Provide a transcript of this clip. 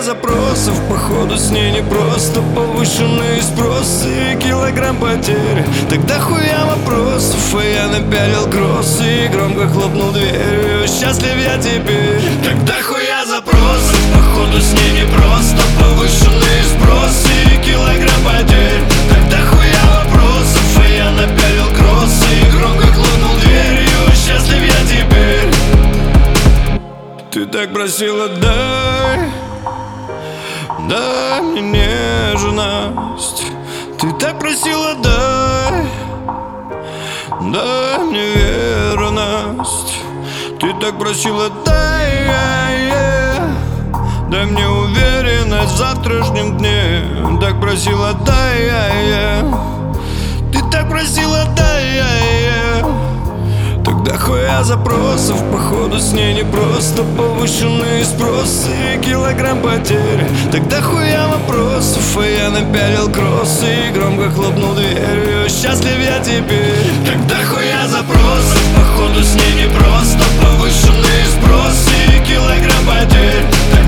запросов, походу с ней непросто. Повышенные спросы, килограмм потерь. Тогда хуя вопросов, а я напялил кроссы и громко хлопнул дверью. Счастлив я теперь. Тогда хуя запросов, походу с ней непросто. Повышенные спросы, килограмм потерь. Тогда хуя вопросов, а я напялил кроссы и громко хлопнул дверью. Счастлив я теперь. Ты так просила, дай мне нежность. Ты так просила, дай мне верность. Ты так просила, дай мне уверенность в завтрашнем дне. Так просила, дай ты так просила, дай Тогда хуя запросов, походу с ней непросто. Повышенные спросы, килограмм потерь. Тогда хуя вопросов, а я напялил кроссы и громко хлопнул дверью. Счастлив я теперь. Тогда хуя запросов, походу с ней непросто. Повышенные спросы, килограмм потерь.